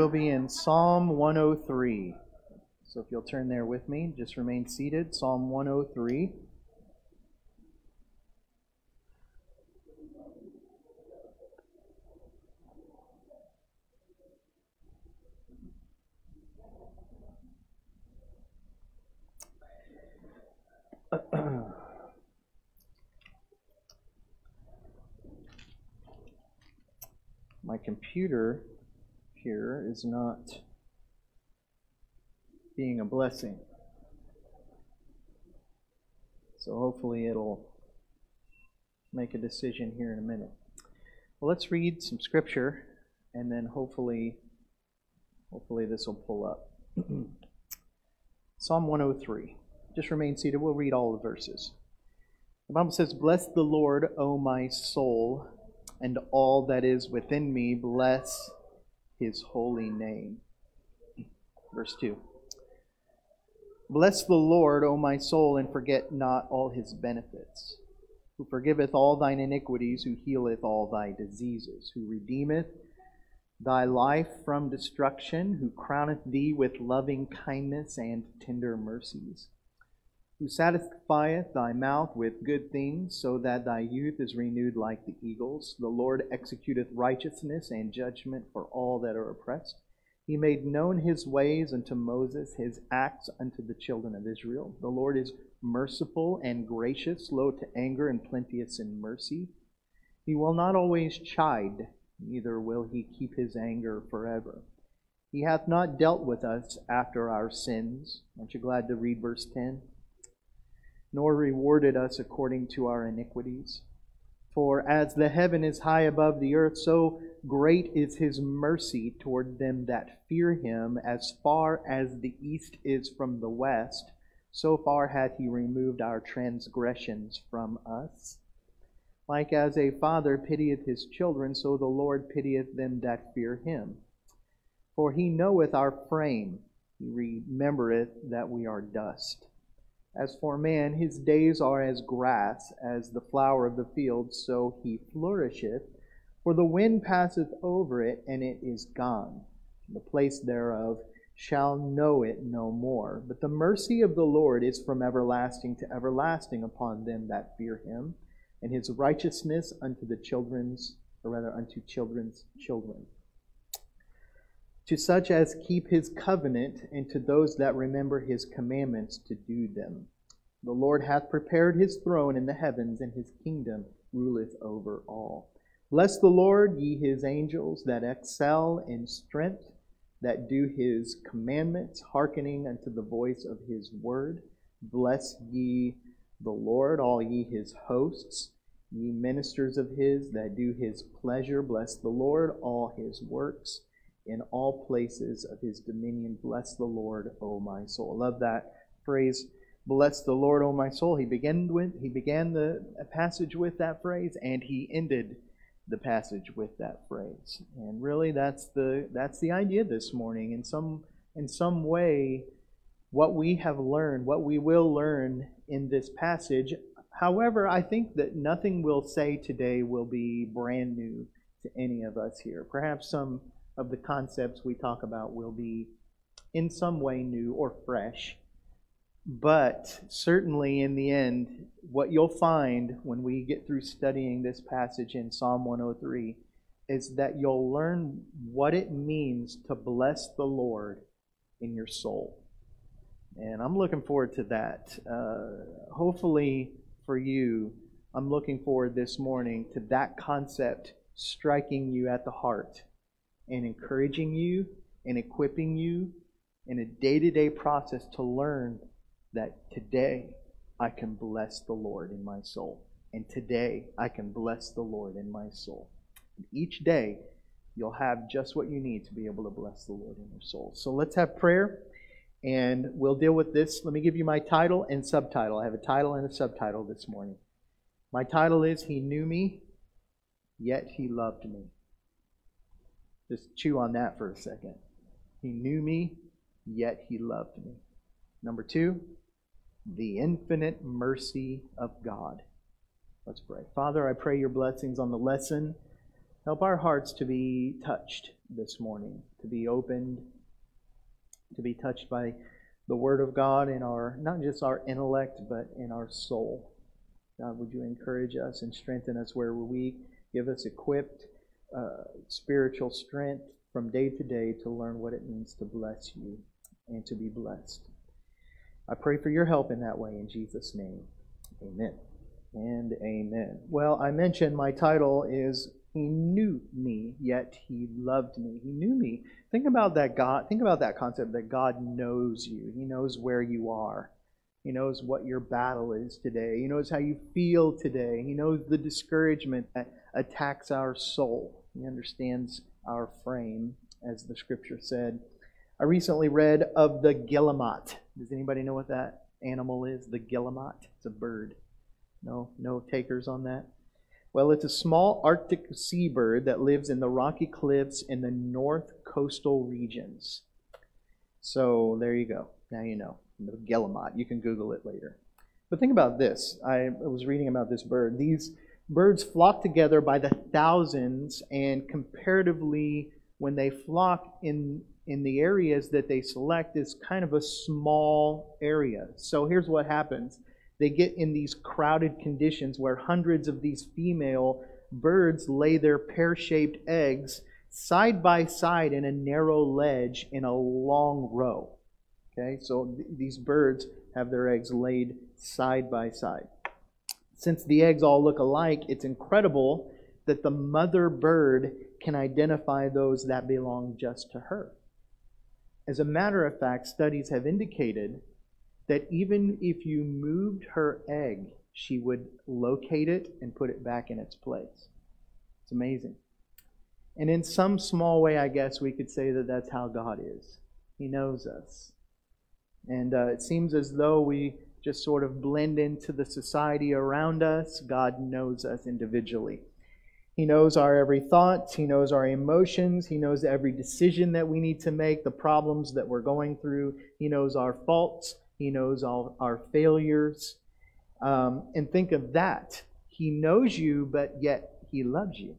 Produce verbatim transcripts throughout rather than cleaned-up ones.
we'll be in Psalm one oh three. So if you'll turn there with me, just remain seated. Psalm one oh three. My computer here is not being a blessing. So hopefully it'll make a decision here in a minute. Well, let's read some scripture and then hopefully hopefully this will pull up. Psalm one oh three. Just remain seated. We'll read all the verses. The Bible says, "Bless the Lord, O my soul, and all that is within me, bless His holy name." Verse two. "Bless the Lord, O my soul, and forget not all His benefits, who forgiveth all thine iniquities, who healeth all thy diseases, who redeemeth thy life from destruction, who crowneth thee with loving kindness and tender mercies, who satisfieth thy mouth with good things, so that thy youth is renewed like the eagles. The Lord executeth righteousness and judgment for all that are oppressed. He made known His ways unto Moses, His acts unto the children of Israel. The Lord is merciful and gracious, slow to anger, and plenteous in mercy. He will not always chide, neither will He keep His anger forever. He hath not dealt with us after our sins." Aren't you glad to read verse ten? "Nor rewarded us according to our iniquities. For as the heaven is high above the earth, so great is His mercy toward them that fear Him. As far as the east is from the west, so far hath He removed our transgressions from us. Like as a father pitieth his children, so the Lord pitieth them that fear Him. For He knoweth our frame, He remembereth that we are dust. As for man, his days are as grass, as the flower of the field, so he flourisheth. For the wind passeth over it, and it is gone. The place thereof shall know it no more. But the mercy of the Lord is from everlasting to everlasting upon them that fear Him, and His righteousness unto the children's, or rather unto children's children, to such as keep His covenant, and to those that remember His commandments to do them. The Lord hath prepared His throne in the heavens, and His kingdom ruleth over all. Bless the Lord, ye His angels, that excel in strength, that do His commandments, hearkening unto the voice of His word. Bless ye the Lord, all ye His hosts, ye ministers of His, that do His pleasure. Bless the Lord, all His works, in all places of His dominion. Bless the Lord, O my soul." I love that phrase, "Bless the Lord, O my soul." He began with he began the passage with that phrase, and he ended the passage with that phrase. And really, that's the that's the idea this morning. In some in some way, what we have learned, what we will learn in this passage. However, I think that nothing we'll say today will be brand new to any of us here. Perhaps some of the concepts we talk about will be in some way new or fresh. But certainly in the end, what you'll find when we get through studying this passage in Psalm one oh three is that you'll learn what it means to bless the Lord in your soul. And I'm looking forward to that. Uh, hopefully for you, I'm looking forward this morning to that concept striking you at the heart and encouraging you and equipping you in a day-to-day process to learn that today I can bless the Lord in my soul. And today I can bless the Lord in my soul. And each day you'll have just what you need to be able to bless the Lord in your soul. So let's have prayer, and we'll deal with this. Let me give you my title and subtitle. I have a title and a subtitle this morning. My title is "He Knew Me, Yet He Loved Me." Just chew on that for a second. He knew me, yet He loved me. Number two, the infinite mercy of God. Let's pray. Father, I pray your blessings on the lesson Help our hearts to be touched this morning, to be opened, to be touched by the Word of God in our, not just our intellect, but in our soul. God, would you encourage us and strengthen us where we're weak? Give us equipped uh, spiritual strength from day to day to learn what it means to bless you and to be blessed. I pray for your help in that way in Jesus' name. Amen and amen. Well, I mentioned my title is He Knew Me, Yet He Loved Me. He knew me. Think about that God. Think about that concept that God knows you. He knows where you are. He knows what your battle is today. He knows how you feel today. He knows the discouragement that attacks our soul. He understands our frame, as the Scripture said. I recently read of the guillemot. Does anybody know what that animal is? The guillemot. It's a bird. No, no takers on that? Well, it's a small Arctic seabird that lives in the rocky cliffs in the north coastal regions. So there you go. Now you know. The guillemot. You can Google it later. But think about this. I was reading about this bird. These birds flock together by the thousands, and comparatively, when they flock in, in the areas that they select, is kind of a small area. So here's what happens. They get in these crowded conditions where hundreds of these female birds lay their pear-shaped eggs side by side in a narrow ledge in a long row. Okay, so th- these birds have their eggs laid side by side. Since the eggs all look alike, it's incredible that the mother bird can identify those that belong just to her. As a matter of fact, studies have indicated that even if you moved her egg, she would locate it and put it back in its place. It's amazing. And in some small way, I guess we could say that that's how God is. He knows us. And uh, it seems as though we just sort of blend into the society around us. God knows us individually. He knows our every thought. He knows our emotions. He knows every decision that we need to make, the problems that we're going through. He knows our faults. He knows all our failures. Um, and think of that. He knows you, but yet He loves you.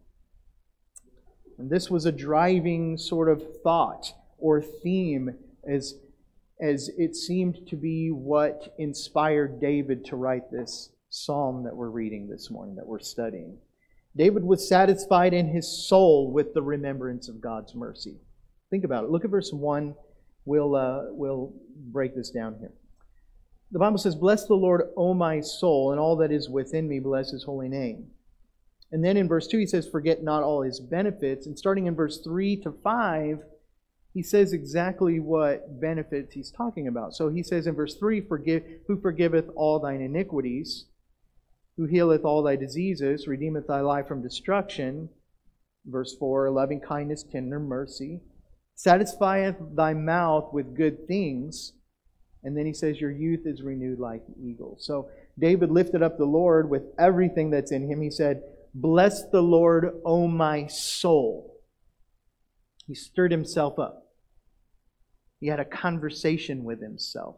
And this was a driving sort of thought or theme as, as it seemed to be what inspired David to write this psalm that we're reading this morning, that we're studying. David was satisfied in his soul with the remembrance of God's mercy. Think about it. Look at verse one. We'll, uh, we'll break this down here. The Bible says, "Bless the Lord, O my soul, and all that is within me, bless His holy name." And then in verse two, he says, "Forget not all His benefits." And starting in verse three to five, he says exactly what benefits he's talking about. So he says in verse three, "Forgive, who forgiveth all thine iniquities, who healeth all thy diseases, redeemeth thy life from destruction." Verse four, "Loving kindness, tender mercy, satisfieth thy mouth with good things." And then he says, "Your youth is renewed like the eagle." So David lifted up the Lord with everything that's in him. He said, "Bless the Lord, O my soul." He stirred himself up. He had a conversation with himself.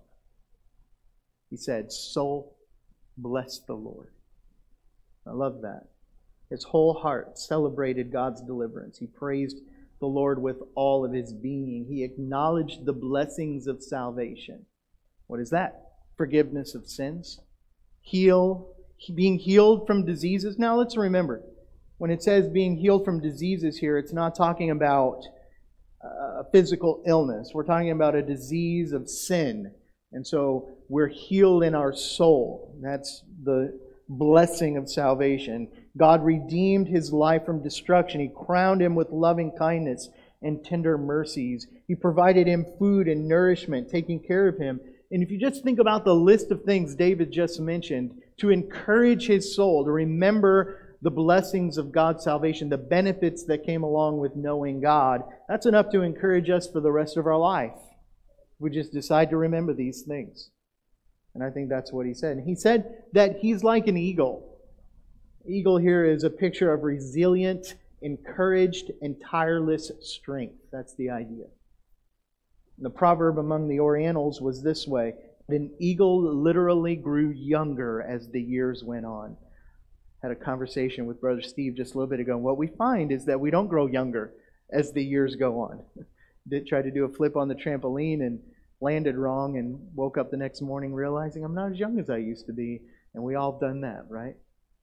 He said, "Soul, bless the Lord." I love that. His whole heart celebrated God's deliverance. He praised the Lord with all of his being. He acknowledged the blessings of salvation. What is that? Forgiveness of sins. Heal, being healed from diseases. Now let's remember, when it says being healed from diseases here, it's not talking about a physical illness. We're talking about a disease of sin. And so we're healed in our soul. That's the blessing of salvation. God redeemed his life from destruction. He crowned him with loving kindness and tender mercies. He provided him food and nourishment, taking care of him. And if you just think about the list of things David just mentioned, to encourage his soul, to remember the blessings of God's salvation, the benefits that came along with knowing God, that's enough to encourage us for the rest of our life. We just decide to remember these things. And I think that's what he said. He said that he's like an eagle. Eagle here is a picture of resilient, encouraged, and tireless strength. That's the idea. The proverb among the Orientals was this way: an eagle literally grew younger as the years went on. had a conversation with Brother Steve just a little bit ago, and what we find is that we don't grow younger as the years go on. Did try to do a flip on the trampoline and landed wrong and woke up the next morning realizing I'm not as young as I used to be, and we all have done that, right?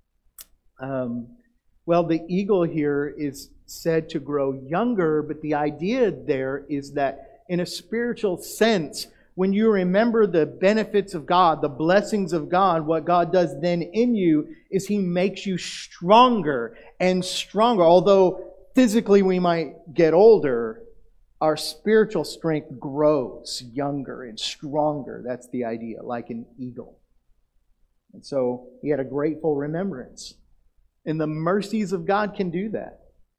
Um, well, the eagle here is said to grow younger, but the idea there is that in a spiritual sense, when you remember the benefits of God, the blessings of God, what God does then in you is He makes you stronger and stronger. Although physically we might get older, our spiritual strength grows younger and stronger. That's the idea, like an eagle. And so he had a grateful remembrance. And the mercies of God can do that.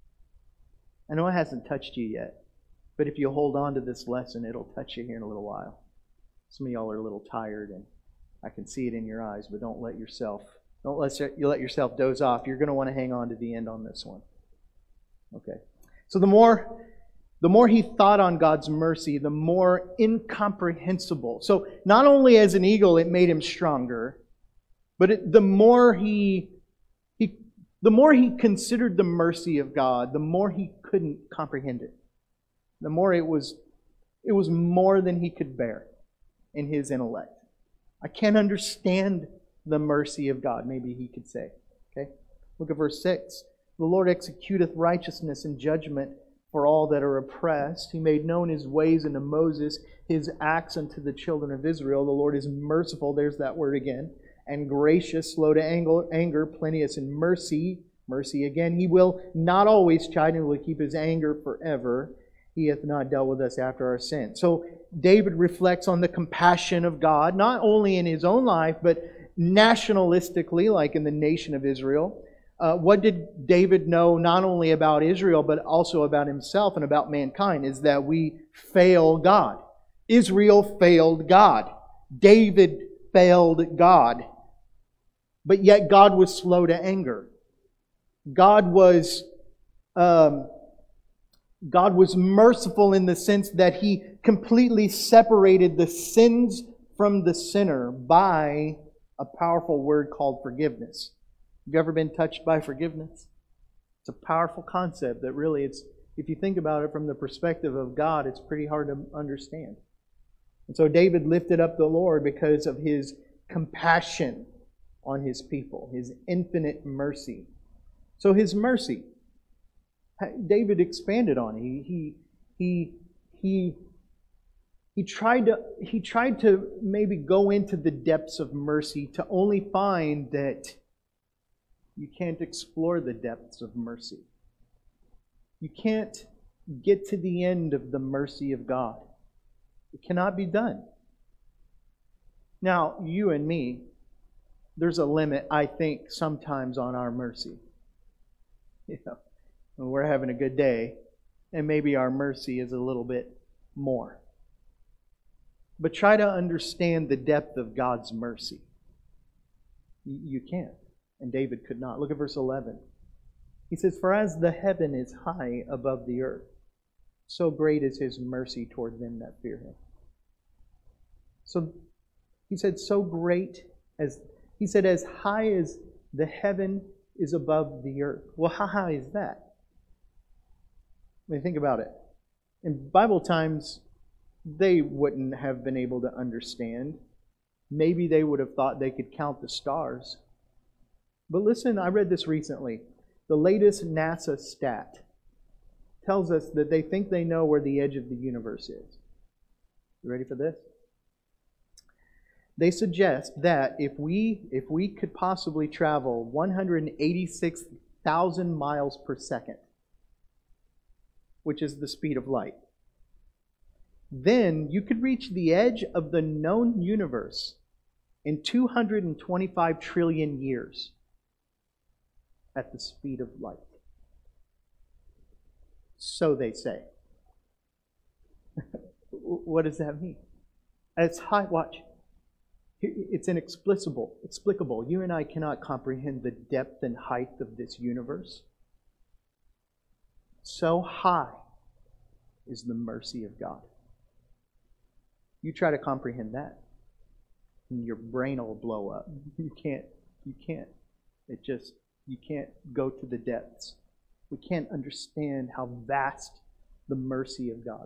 I know it hasn't touched you yet, but if you hold on to this lesson, it'll touch you here in a little while. Some of y'all are a little tired, and I can see it in your eyes, but don't let yourself don't let you let yourself doze off. You're going to want to hang on to the end on this one. Okay. So the more the more he thought on God's mercy, the more incomprehensible. So not only as an eagle, it made him stronger, but it, the more he he the more he considered the mercy of God, the more he couldn't comprehend it. The more it was it was more than he could bear in his intellect. I can't understand the mercy of God, maybe he could say. Okay? Look at verse six. The Lord executeth righteousness and judgment for all that are oppressed. He made known His ways unto Moses, His acts unto the children of Israel. The Lord is merciful, there's that word again, and gracious, slow to anger, plenteous in mercy. Mercy again. He will not always chide, and will keep His anger forever. He hath not dealt with us after our sin. So David reflects on the compassion of God, not only in his own life, but nationalistically, like in the nation of Israel. Uh, what did David know not only about Israel, but also about himself and about mankind, is that we fail God. Israel failed God. David failed God. But yet God was slow to anger. God was... Um, God was merciful in the sense that He completely separated the sins from the sinner by a powerful word called forgiveness. Have you ever been touched by forgiveness? It's a powerful concept that really, it's if you think about it from the perspective of God, it's pretty hard to understand. And so David lifted up the Lord because of His compassion on His people, His infinite mercy. So His mercy, David expanded on it. He he he he he tried to he tried to maybe go into the depths of mercy to only find that you can't explore the depths of mercy. You can't get to the end of the mercy of God. It cannot be done. Now, you and me, there's a limit, I think, sometimes on our mercy. You know, when we're having a good day, and maybe our mercy is a little bit more. But try to understand the depth of God's mercy. You can't. And David could not. Look at verse eleven. He says, "For as the heaven is high above the earth, so great is His mercy toward them that fear Him." So he said, so great as, he said, as high as the heaven is above the earth. Well, how high is that? I mean, think about it. In Bible times, they wouldn't have been able to understand. Maybe they would have thought they could count the stars. But listen, I read this recently. The latest NASA stat tells us that they think they know where the edge of the universe is. You ready for this? They suggest that if we if we could possibly travel one hundred eighty-six thousand miles per second, which is the speed of light, then you could reach the edge of the known universe in two hundred twenty-five trillion years at the speed of light. So they say. What does that mean? It's high, watch. It's inexplicable. Explicable. You and I cannot comprehend the depth and height of this universe. So high is the mercy of God. You try to comprehend that, and your brain will blow up. You can't. You can't. It just You can't go to the depths. We can't understand how vast the mercy of God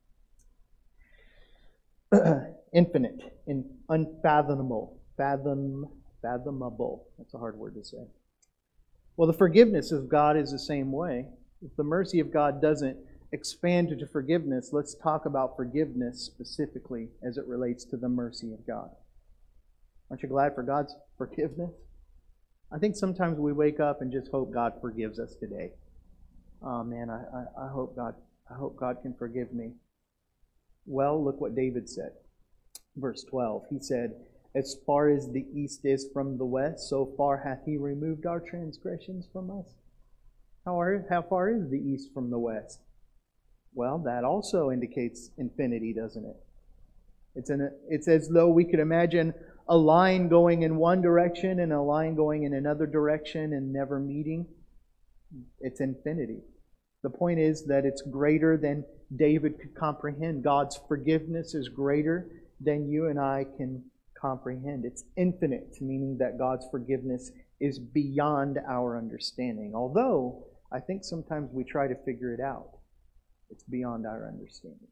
is. Infinite and unfathomable. Fathom, fathomable. That's a hard word to say. Well, the forgiveness of God is the same way. If the mercy of God doesn't expand to forgiveness, let's talk about forgiveness specifically as it relates to the mercy of God. Aren't you glad for God's forgiveness? I think sometimes we wake up and just hope God forgives us today. Oh man, I, I, I hope God I hope God can forgive me. Well, look what David said. Verse twelve. He said, "As far as the east is from the west, so far hath He removed our transgressions from us." How, are, how far is the east from the west? Well, that also indicates infinity, doesn't it? It's, an, it's as though we could imagine a line going in one direction and a line going in another direction and never meeting. It's infinity. The point is that it's greater than David could comprehend. God's forgiveness is greater than you and I can comprehend. It's infinite, meaning that God's forgiveness is beyond our understanding. Although, I think sometimes we try to figure it out. It's beyond our understanding.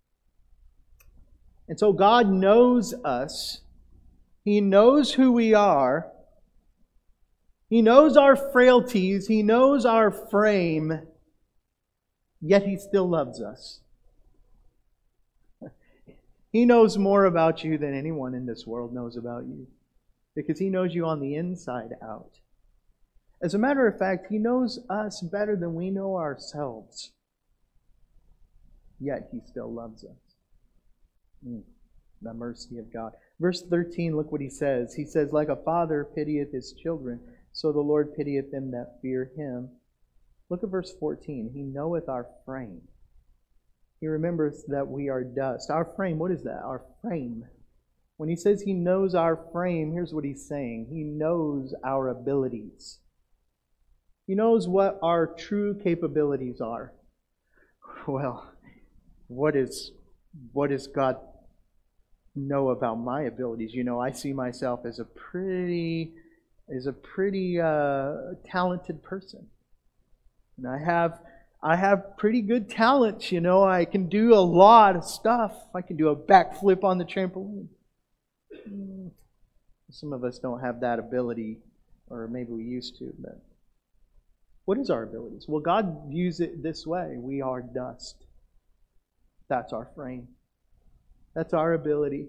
And so God knows us. He knows who we are. He knows our frailties. He knows our frame. Yet He still loves us. He knows more about you than anyone in this world knows about you. Because He knows you on the inside out. As a matter of fact, He knows us better than we know ourselves. Yet He still loves us. Mm, the mercy of God. Verse thirteen, look what He says. He says, "Like a father pitieth his children, so the Lord pitieth them that fear Him." Look at verse fourteen. "He knoweth our frame. He remembers that we are dust." Our frame, what is that? Our frame. When He says He knows our frame, here's what He's saying. He knows our abilities. He knows what our true capabilities are. Well, what is what does God know about my abilities? You know, I see myself as a pretty as a pretty uh, talented person. And I have I have pretty good talents, you know. I can do a lot of stuff. I can do a backflip on the trampoline. Some of us don't have that ability, or maybe we used to, but what is our abilities? Well, God views it this way. We are dust. That's our frame. That's our ability.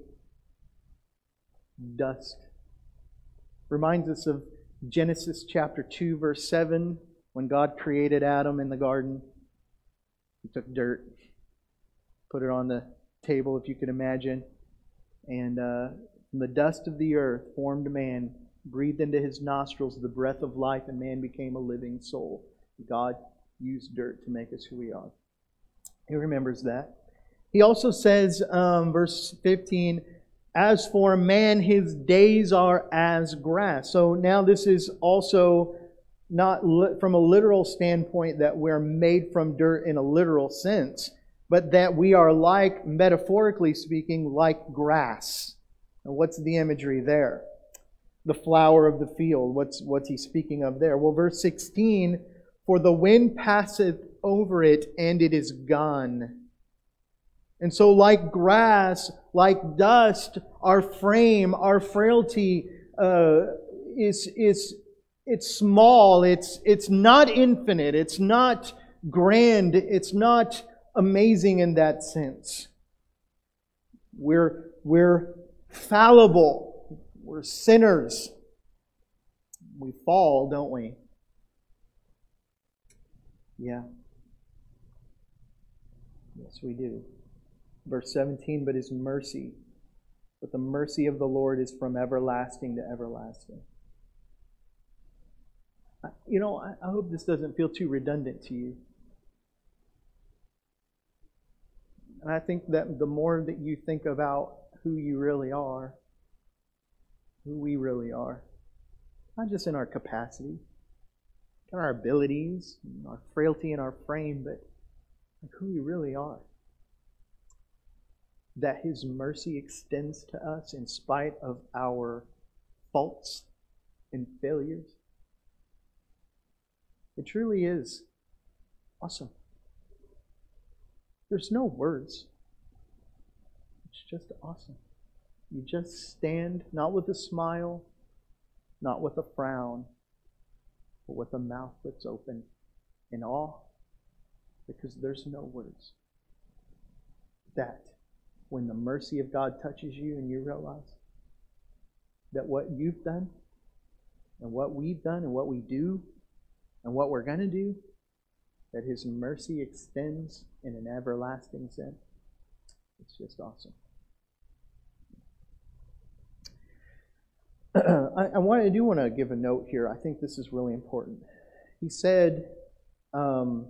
Dust. Reminds us of Genesis chapter two, verse seven. When God created Adam in the garden, He took dirt, put it on the table, if you can imagine, and uh, from the dust of the earth formed man, breathed into his nostrils the breath of life, and man became a living soul. God used dirt to make us who we are. He remembers that. He also says, um, verse fifteen, "As for man, his days are as grass." So now this is also not li- from a literal standpoint that we're made from dirt in a literal sense, but that we are like, metaphorically speaking, like grass. And what's the imagery there? The flower of the field. What's, what's he speaking of there? Well, verse sixteen, "For the wind passeth over it, and it is gone." And so like grass, like dust, our frame, our frailty uh, is is it's small. It's it's not infinite. It's not grand. It's not amazing in that sense. We're we're fallible. We're sinners. We fall, don't we? Yeah. Yes, we do. Verse seventeen, "But His mercy, but the mercy of the Lord is from everlasting to everlasting." You know, I hope this doesn't feel too redundant to you. And I think that the more that you think about who you really are, who we really are, not just in our capacity, in our abilities, our frailty in our frame, but who we really are. That His mercy extends to us in spite of our faults and failures. It truly is awesome. There's no words. It's just awesome. You just stand, not with a smile, not with a frown, but with a mouth that's open in awe, because there's no words. That, when the mercy of God touches you and you realize that what you've done and what we've done and what we do and what we're going to do, that His mercy extends in an everlasting sense, it's just awesome. I, I, want, I do want to give a note here. I think this is really important. He said um,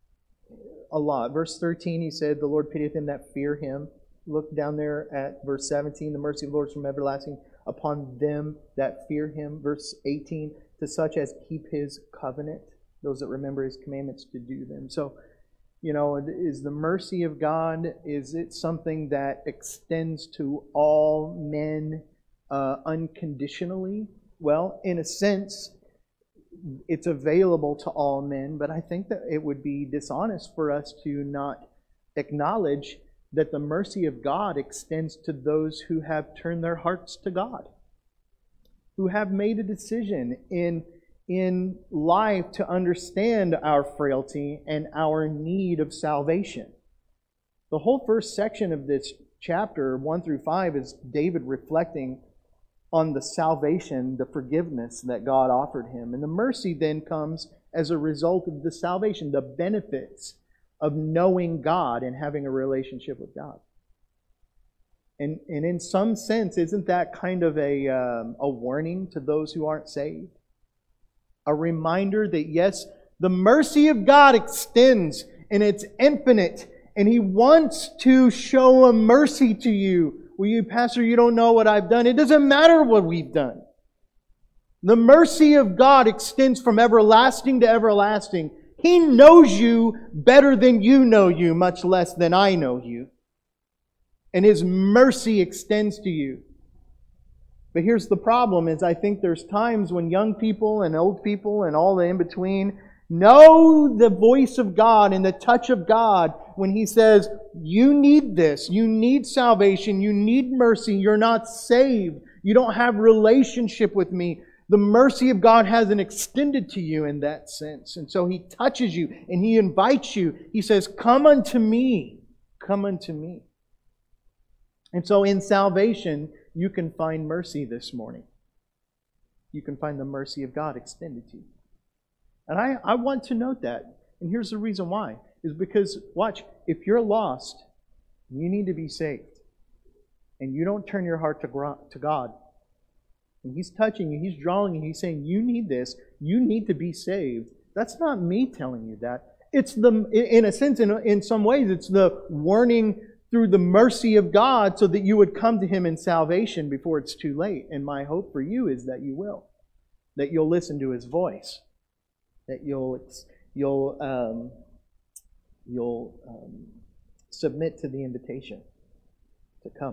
a lot. Verse thirteen, he said, the Lord pitieth them that fear Him. Look down there at verse seventeen, the mercy of the Lord is from everlasting upon them that fear Him. Verse eighteen, to such as keep His covenant, those that remember His commandments to do them. So, you know, is the mercy of God, is it something that extends to all men uh, unconditionally? Well, in a sense, it's available to all men, but I think that it would be dishonest for us to not acknowledge that the mercy of God extends to those who have turned their hearts to God, who have made a decision in, in life to understand our frailty and our need of salvation. The whole first section of this chapter, one through five, is David reflecting on the salvation, the forgiveness that God offered him. And the mercy then comes as a result of the salvation, the benefits of knowing God and having a relationship with God. And, and in some sense, isn't that kind of a, um, a warning to those who aren't saved? A reminder that yes, the mercy of God extends and it's infinite, and He wants to show a mercy to you. Well, you, Pastor, you don't know what I've done. It doesn't matter what we've done. The mercy of God extends from everlasting to everlasting. He knows you better than you know you, much less than I know you. And His mercy extends to you. But here's the problem, is I think there's times when young people and old people and all the in-between know the voice of God and the touch of God when He says, you need this, you need salvation, you need mercy, you're not saved, you don't have relationship with me. The mercy of God hasn't extended to you in that sense. And so He touches you and He invites you. He says, come unto me, come unto me. And so in salvation, you can find mercy this morning. You can find the mercy of God extended to you. And I, I want to note that. And here's the reason why. Is because, watch, if you're lost, you need to be saved. And you don't turn your heart to, to God. And He's touching you, He's drawing you, He's saying, you need this, you need to be saved. That's not me telling you that. It's the, in a sense, in, in some ways, it's the warning through the mercy of God so that you would come to Him in salvation before it's too late. And my hope for you is that you will. That you'll listen to His voice. That you'll you'll um, you'll um, submit to the invitation to come.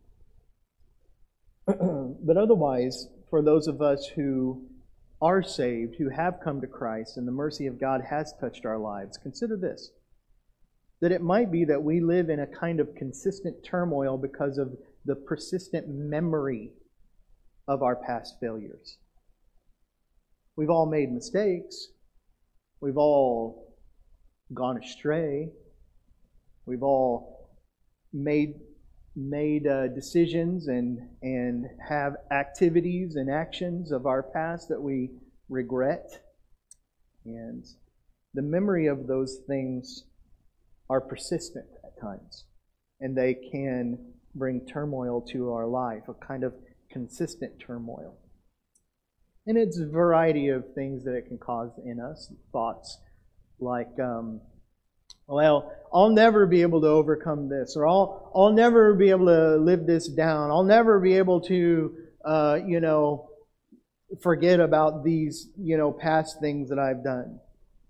But otherwise, for those of us who are saved, who have come to Christ, and the mercy of God has touched our lives, consider this. That it might be that we live in a kind of consistent turmoil because of the persistent memory of our past failures. We've all made mistakes. We've all gone astray. We've all made made uh, decisions and and have activities and actions of our past that we regret. And the memory of those things are persistent at times. And they can bring turmoil to our life, a kind of consistent turmoil. And it's a variety of things that it can cause in us. Thoughts like, um, well, I'll never be able to overcome this, or I'll I'll never be able to live this down. I'll never be able to, uh, you know, forget about these, you know, past things that I've done.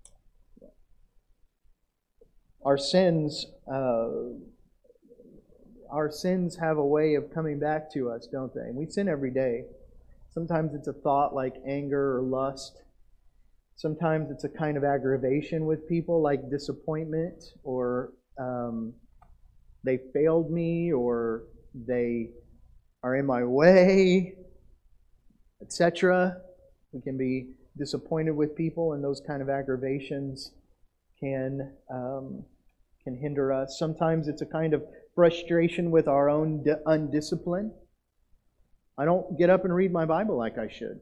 Our sins, uh, our sins have a way of coming back to us, don't they? And we sin every day. Sometimes it's a thought like anger or lust. Sometimes it's a kind of aggravation with people, like disappointment, or um, they failed me, or they are in my way, et cetera. We can be disappointed with people, and those kind of aggravations can um, can hinder us. Sometimes it's a kind of frustration with our own di- undiscipline. I don't get up and read my Bible like I should.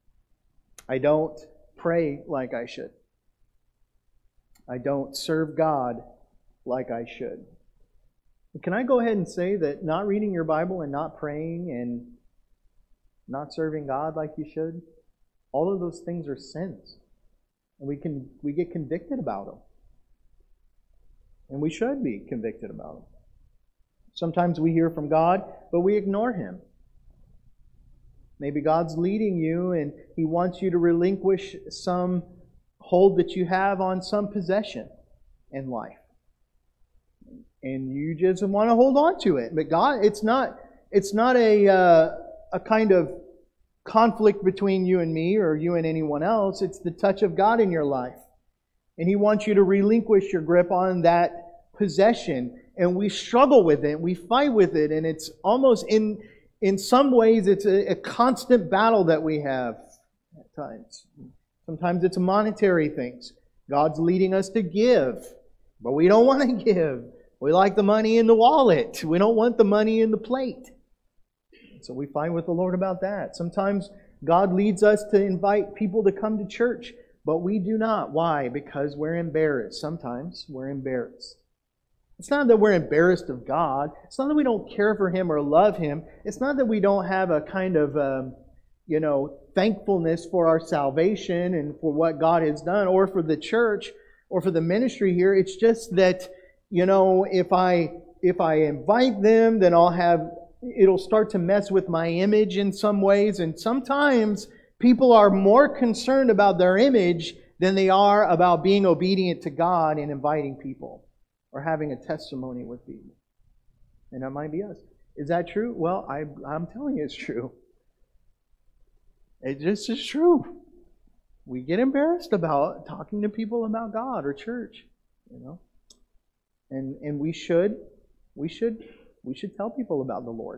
I don't pray like I should. I don't serve God like I should. Can I go ahead and say that not reading your Bible and not praying and not serving God like you should, all of those things are sins. And we can we get convicted about them. And we should be convicted about them. Sometimes we hear from God, but we ignore Him. Maybe God's leading you and He wants you to relinquish some hold that you have on some possession in life. And you just want to hold on to it. But God, it's not it's not a uh, a kind of conflict between you and me or you and anyone else. It's the touch of God in your life. And He wants you to relinquish your grip on that possession. And we struggle with it. We fight with it. And it's almost in in some ways it's a, a constant battle that we have at times. Sometimes it's monetary things. God's leading us to give, but we don't want to give. We like the money in the wallet. We don't want the money in the plate. So we fight with the Lord about that. Sometimes God leads us to invite people to come to church, but we do not. Why? Because we're embarrassed. Sometimes we're embarrassed. It's not that we're embarrassed of God. It's not that we don't care for Him or love Him. It's not that we don't have a kind of, um, you know, thankfulness for our salvation and for what God has done, or for the church, or for the ministry here. It's just that, you know, if I if I invite them, then I'll have it'll start to mess with my image in some ways. And sometimes people are more concerned about their image than they are about being obedient to God and inviting people or having a testimony with people. And that might be us. Is that true? Well, I, I'm telling you it's true. It just is true. We get embarrassed about talking to people about God or church, you know. And and we should we should we should tell people about the Lord.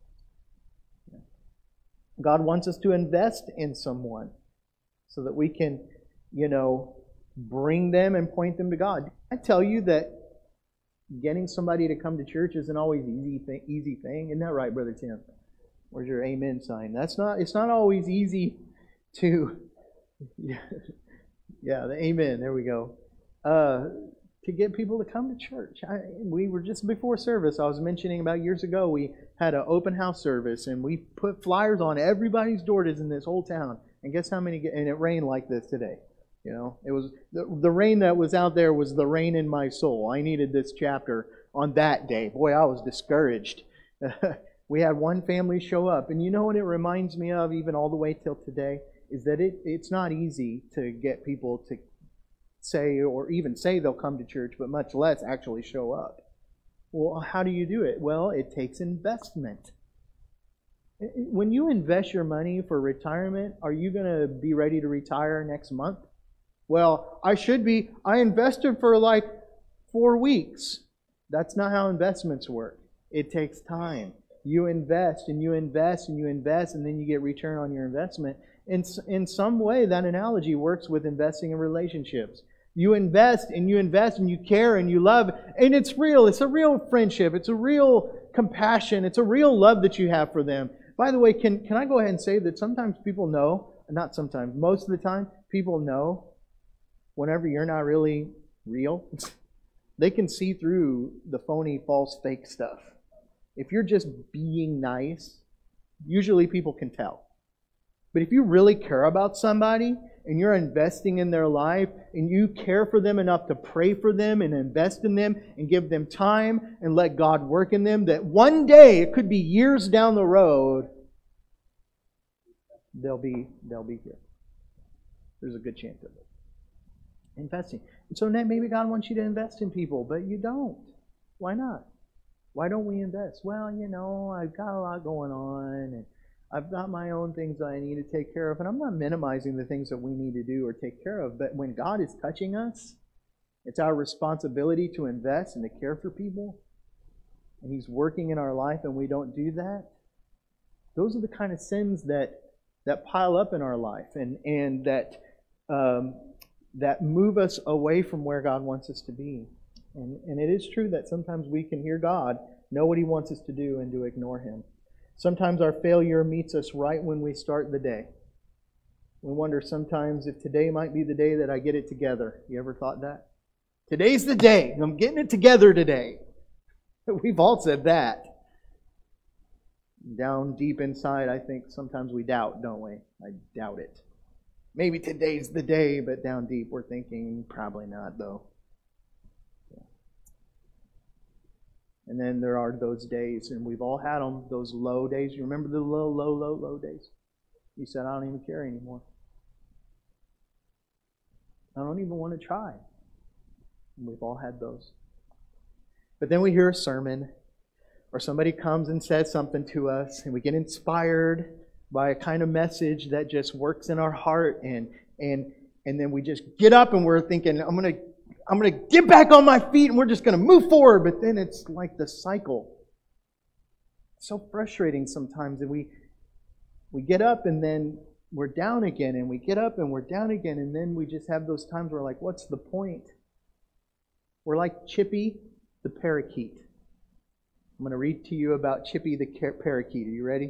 God wants us to invest in someone so that we can, you know, bring them and point them to God. I tell you that getting somebody to come to church isn't always an easy thing, easy thing. Isn't that right, Brother Tim? Where's your amen sign? That's not. It's not always easy to. Yeah, yeah. The amen. There we go. Uh, to get people to come to church. I, we were just before service. I was mentioning about years ago we had an open house service and we put flyers on everybody's doors in this whole town. And guess how many? And it rained like this today. You know, it was the, the rain that was out there was the rain in my soul. I needed this chapter on that day. Boy, I was discouraged. We had one family show up, and you know what it reminds me of, even all the way till today, is that it it's not easy to get people to say or even say they'll come to church, but much less actually show up. Well, how do you do it? Well, it takes investment. When you invest your money for retirement, are you going to be ready to retire next month? Well, I should be. I invested for like four weeks. That's not how investments work. It takes time. You invest and you invest and you invest, and then you get return on your investment. In, in some way, that analogy works with investing in relationships. You invest and you invest and you care and you love, and it's real. It's a real friendship. It's a real compassion. It's a real love that you have for them. By the way, can, can I go ahead and say that sometimes people know, not sometimes, most of the time, people know whenever you're not really real. They can see through the phony, false, fake stuff. If you're just being nice, usually people can tell. But if you really care about somebody and you're investing in their life and you care for them enough to pray for them and invest in them and give them time and let God work in them, that one day, it could be years down the road, they'll be they'll be here. There's a good chance of it. Investing. And so now maybe God wants you to invest in people, but you don't. Why not? Why don't we invest? Well, you know, I've got a lot going on, and I've got my own things that I need to take care of, and I'm not minimizing the things that we need to do or take care of, but when God is touching us, it's our responsibility to invest and to care for people, and He's working in our life and we don't do that. Those are the kind of sins that that pile up in our life and, and that um, that move us away from where God wants us to be. And, and it is true that sometimes we can hear God, know what He wants us to do, and to ignore Him. Sometimes our failure meets us right when we start the day. We wonder sometimes if today might be the day that I get it together. You ever thought that? Today's the day. I'm getting it together today. We've all said that. Down deep inside, I think sometimes we doubt, don't we? I doubt it. Maybe today's the day, but down deep we're thinking, probably not, though. And then there are those days, and we've all had them, those low days. You remember the low, low, low, low days? You said, I don't even care anymore. I don't even want to try. And we've all had those. But then we hear a sermon, or somebody comes and says something to us, and we get inspired by a kind of message that just works in our heart, and and and then we just get up and we're thinking, I'm going to I'm going to get back on my feet and we're just going to move forward. But then it's like the cycle. It's so frustrating sometimes that we we get up and then we're down again, and we get up and we're down again, and then we just have those times where we're like, what's the point? We're like Chippy the parakeet. I'm going to read to you about Chippy the parakeet. Are you ready?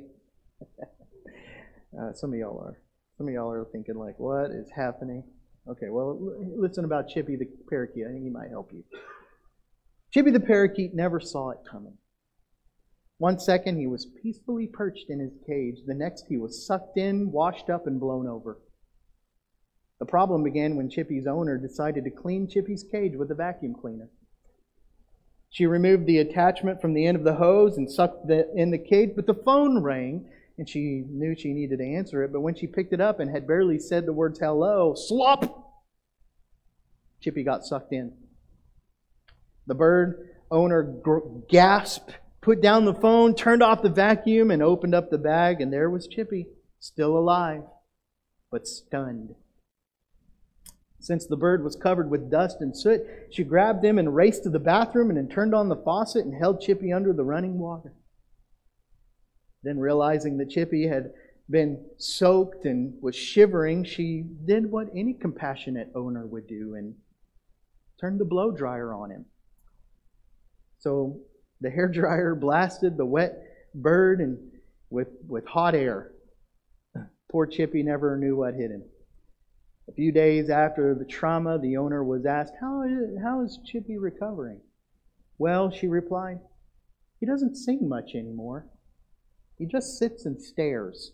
uh, some of y'all are. Some of y'all are thinking like, what is happening? Okay, well, listen about Chippy the parakeet. I think he might help you. Chippy the parakeet never saw it coming. One second he was peacefully perched in his cage. The next he was sucked in, washed up, and blown over. The problem began when Chippy's owner decided to clean Chippy's cage with a vacuum cleaner. She removed the attachment from the end of the hose and sucked the, in the cage, but the phone rang, and she knew she needed to answer it. But when she picked it up and had barely said the words hello, slop! Chippy got sucked in. The bird owner gasped, put down the phone, turned off the vacuum, and opened up the bag, and there was Chippy, still alive, but stunned. Since the bird was covered with dust and soot, she grabbed him and raced to the bathroom and then turned on the faucet and held Chippy under the running water. Then, realizing that Chippy had been soaked and was shivering, she did what any compassionate owner would do and turned the blow dryer on him. So the hairdryer blasted the wet bird and with, with hot air. Poor Chippy never knew what hit him. A few days after the trauma, the owner was asked, how is, how is Chippy recovering? Well, she replied, he doesn't sing much anymore. He just sits and stares.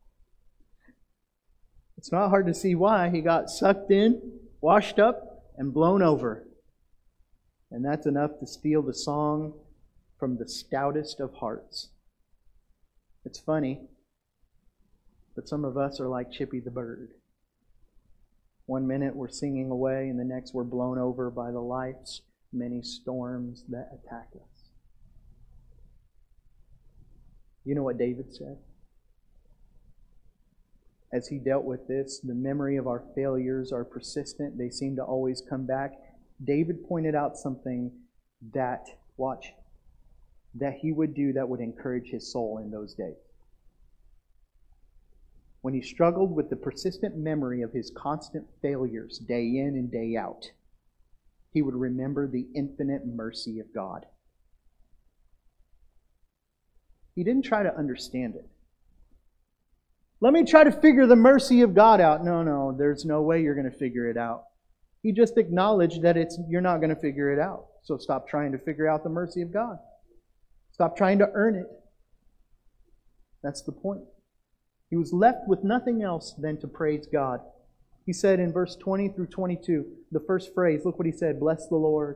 It's not hard to see why. He got sucked in, washed up, and blown over. And that's enough to steal the song from the stoutest of hearts. It's funny, but some of us are like Chippy the bird. One minute we're singing away, and the next we're blown over by the life's many storms that attack us. You know what David said? As he dealt with this, the memory of our failures are persistent. They seem to always come back. David pointed out something that, watch, that he would do that would encourage his soul in those days. When he struggled with the persistent memory of his constant failures day in and day out, he would remember the infinite mercy of God. He didn't try to understand it. Let me try to figure the mercy of God out. No, no, there's no way you're going to figure it out. He just acknowledged that it's you're not going to figure it out. So stop trying to figure out the mercy of God. Stop trying to earn it. That's the point. He was left with nothing else than to praise God. He said in verse twenty through twenty-two, the first phrase, look what he said, bless the Lord.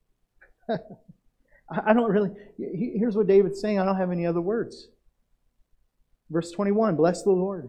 I don't really, here's what David's saying, I don't have any other words. Verse twenty-one, bless the Lord.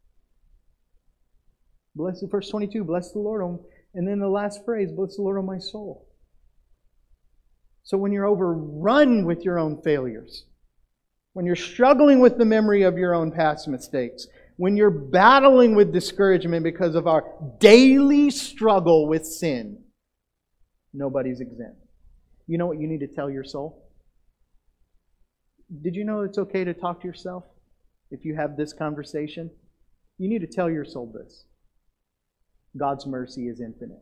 Bless verse twenty-two, bless the Lord. And then the last phrase, bless the Lord, O my soul. So when you're overrun with your own failures, when you're struggling with the memory of your own past mistakes, when you're battling with discouragement because of our daily struggle with sin, nobody's exempt. You know what you need to tell your soul? Did you know it's okay to talk to yourself if you have this conversation? You need to tell your soul this. God's mercy is infinite.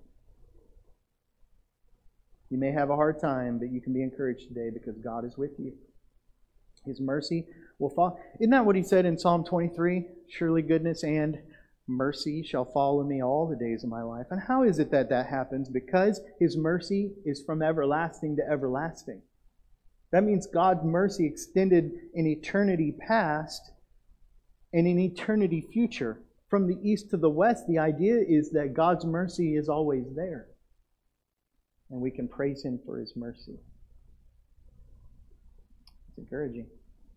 You may have a hard time, but you can be encouraged today because God is with you. His mercy will fall. Isn't that what He said in Psalm twenty-three? Surely goodness and mercy shall follow me all the days of my life. And how is it that that happens? Because His mercy is from everlasting to everlasting. That means God's mercy extended in eternity past and in eternity future. From the east to the west, the idea is that God's mercy is always there. And we can praise Him for His mercy. It's encouraging.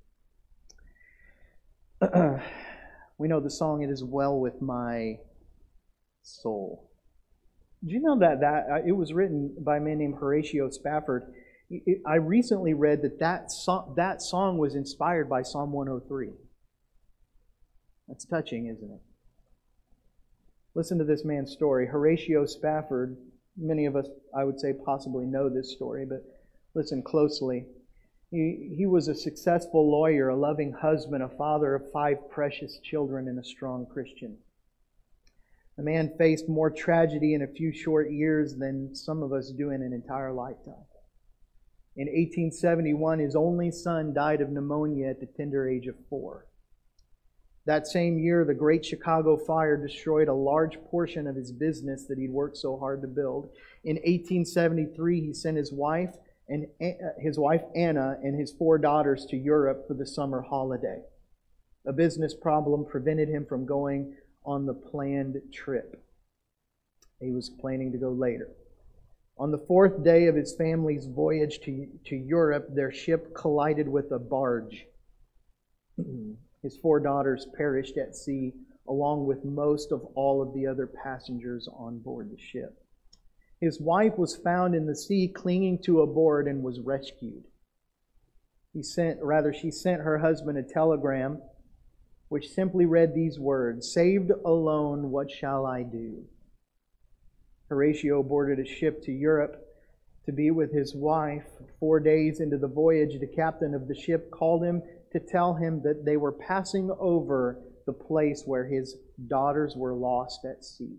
We know the song, It Is Well With My Soul. Did you know that, that it was written by a man named Horatio Spafford? I recently read that that song, that song was inspired by Psalm one oh three. That's touching, isn't it? Listen to this man's story. Horatio Spafford, many of us, I would say, possibly know this story, but listen closely. He, he was a successful lawyer, a loving husband, a father of five precious children, and a strong Christian. The man faced more tragedy in a few short years than some of us do in an entire lifetime. In eighteen seventy-one, his only son died of pneumonia at the tender age of four. That same year, the Great Chicago Fire destroyed a large portion of his business that he'd worked so hard to build. In eighteen seventy-three, he sent his wife and his wife Anna and his four daughters to Europe for the summer holiday. A business problem prevented him from going on the planned trip. He was planning to go later. On the fourth day of his family's voyage to, to Europe, their ship collided with a barge. His four daughters perished at sea, along with most of all of the other passengers on board the ship. His wife was found in the sea clinging to a board and was rescued. He sent, rather, she sent her husband a telegram which simply read these words, "Saved alone, what shall I do?" Horatio boarded a ship to Europe to be with his wife. Four days into the voyage, the captain of the ship called him to tell him that they were passing over the place where his daughters were lost at sea.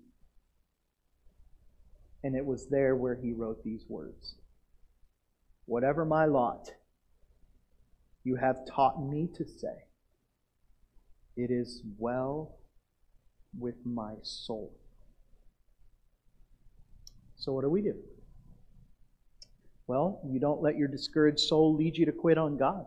And it was there where he wrote these words. "Whatever my lot, you have taught me to say, it is well with my soul." So what do we do? Well, you don't let your discouraged soul lead you to quit on God.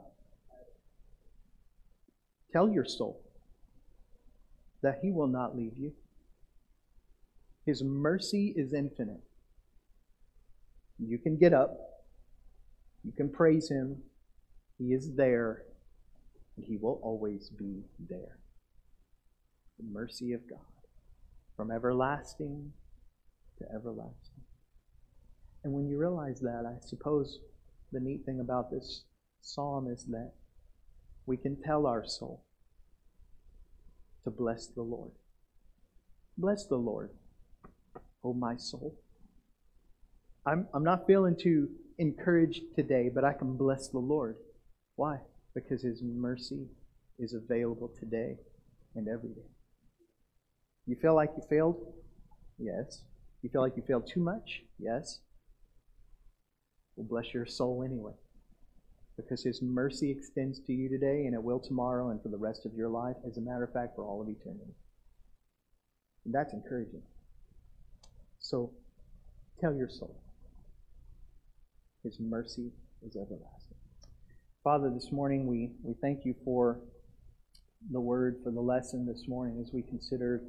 Tell your soul that He will not leave you. His mercy is infinite. You can get up. You can praise Him. He is there. And He will always be there. The mercy of God. From everlasting to everlasting. And when you realize that, I suppose the neat thing about this psalm is that we can tell our soul to bless the Lord. Bless the Lord, oh my soul. I'm, I'm not feeling too encouraged today, but I can bless the Lord. Why? Because His mercy is available today and every day. You feel like you failed? Yes. You feel like you failed too much? Yes. Well, bless your soul anyway. Because His mercy extends to you today, and it will tomorrow and for the rest of your life. As a matter of fact, for all of eternity. And that's encouraging. So, tell your soul. His mercy is everlasting. Father, this morning we, we thank You for the word, for the lesson this morning as we consider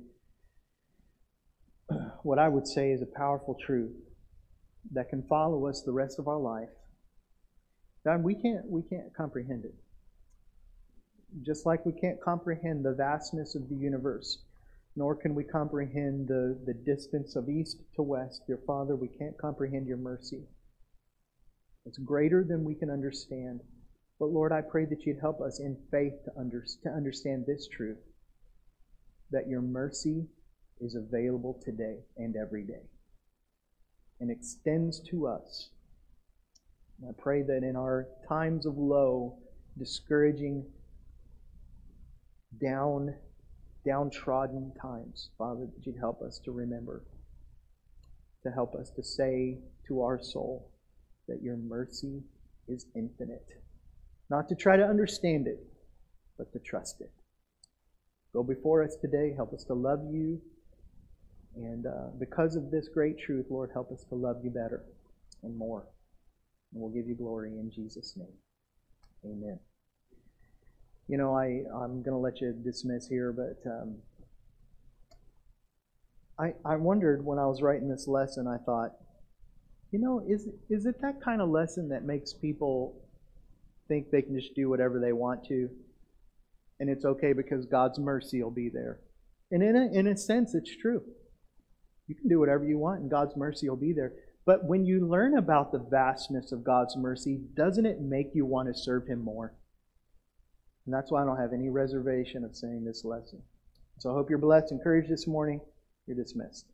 what I would say is a powerful truth that can follow us the rest of our life. God, we can't, we can't comprehend it. Just like we can't comprehend the vastness of the universe, nor can we comprehend the, the distance of east to west. Dear Father, we can't comprehend Your mercy. It's greater than we can understand. But Lord, I pray that you'd help us in faith to, under, to understand this truth, that your mercy is available today and every day and extends to us. And I pray that in our times of low, discouraging, down, downtrodden times, Father, that you'd help us to remember, to help us to say to our soul that your mercy is infinite. Not to try to understand it, but to trust it. Go before us today. Help us to love you. And uh, because of this great truth, Lord, help us to love you better and more. And we'll give you glory in Jesus' name. Amen. You know, I, I'm going to let you dismiss here, but um, I, I wondered when I was writing this lesson, I thought, you know, is, is it that kind of lesson that makes people think they can just do whatever they want to? And it's okay because God's mercy will be there. And in a, in a sense, it's true. You can do whatever you want and God's mercy will be there. But when you learn about the vastness of God's mercy, doesn't it make you want to serve Him more? And that's why I don't have any reservation of saying this lesson. So I hope you're blessed, encouraged this morning. You're dismissed.